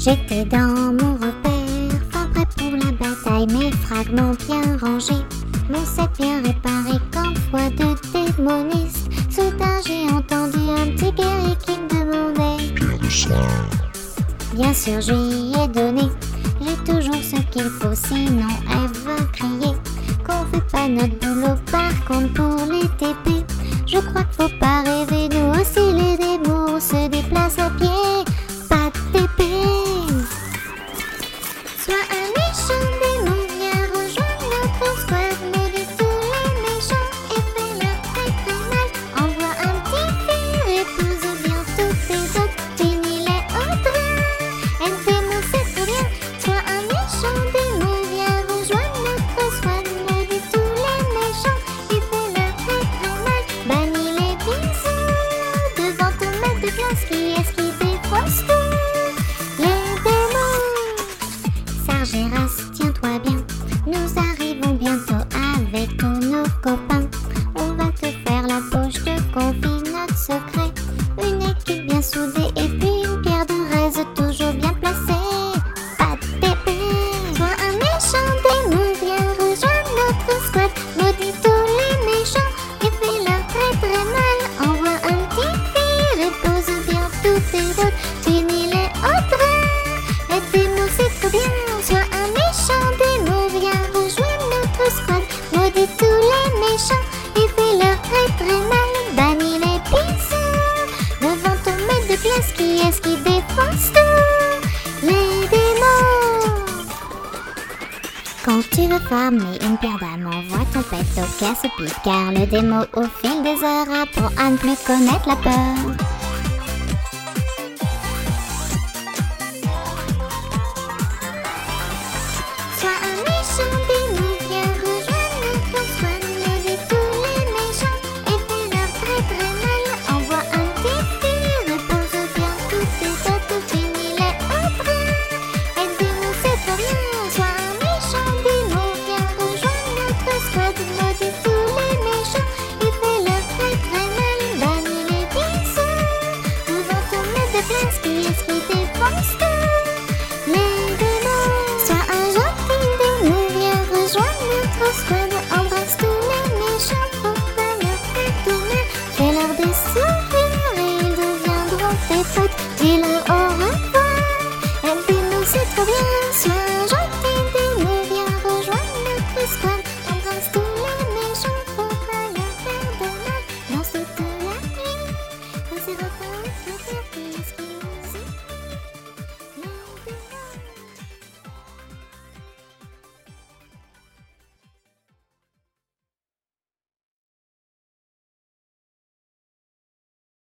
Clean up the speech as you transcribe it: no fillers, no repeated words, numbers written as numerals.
J'étais dans mon repère, fin prêt pour la bataille, mes fragments bien rangés, mon set bien réparé qu'en foi de démoniste. Soudain j'ai entendu un petit guerrier qui me demandait: Pierre de soin. Bien sûr je lui ai donné, j'ai toujours ce qu'il faut, sinon elle va crier qu'on fait pas notre boulot. Par contre pour les TP, je crois qu'il faut pas rêver, nous aussi les démons on se déplace à pied. Pas de TP. Soit un méchant démon, viens rejoindre notre squad, maudit tous les méchants et fais-leur très très mal. Envoie un petit fil, épouse bien tous tes autres, finis-les au train. Un démon c'est trop bien. Soit un méchant démon, viens rejoindre notre squad, maudit tous les méchants et fais-leur très très mal. Bannis les bisous devant ton maître de classe, qui est-ce qui défonce tout? Sargeras, tiens-toi bien, nous arrivons bientôt avec tous nos copains. On va te faire la poche, te confie notre secret. Une équipe bien soudée et puis une pierre de raise toujours bien placée. Pas de TP. Sois un méchant démon, viens rejoindre notre squad, maudit tous les méchants et fais-leur très très mal. Envoie un petit fil, repose bien tous tes autres, finis-les au train. Les démons c'est trop bien. Sois un méchant démon, viens rejoindre notre squad, maudit tous les méchants et fais-leur très très mal. Bannis les bisous devant ton maître de classe, qui est-ce qui défonce tout? Les démons. Quand tu veux farmer une pierre d'âme, envoie ton pet au casse-pipe, car le démon au fil des heures apprend à ne plus connaître la peur. Sois un méchant démon, viens rejoindre notre squad, maudit tous les méchants et fais-leur très très mal. Envoie un petit fil, repose bien tous tes autres, finis-les au train. Un démon c'est trop bien. Sois un méchant démon, viens rejoindre notre squad, maudit tous les méchants et fais-leur très très mal. Bannis les bisous devant ton maître de classe, qui est-ce qui défonce tout? Les démons. Sois un gentil démon, viens rejoindre notre squad, embrasse tous les méchants, faut pas leur faire tourner. Fais-leur des sourires et ils deviendront tes potes. Dis-leur au revoir, un démon c'est trop bien.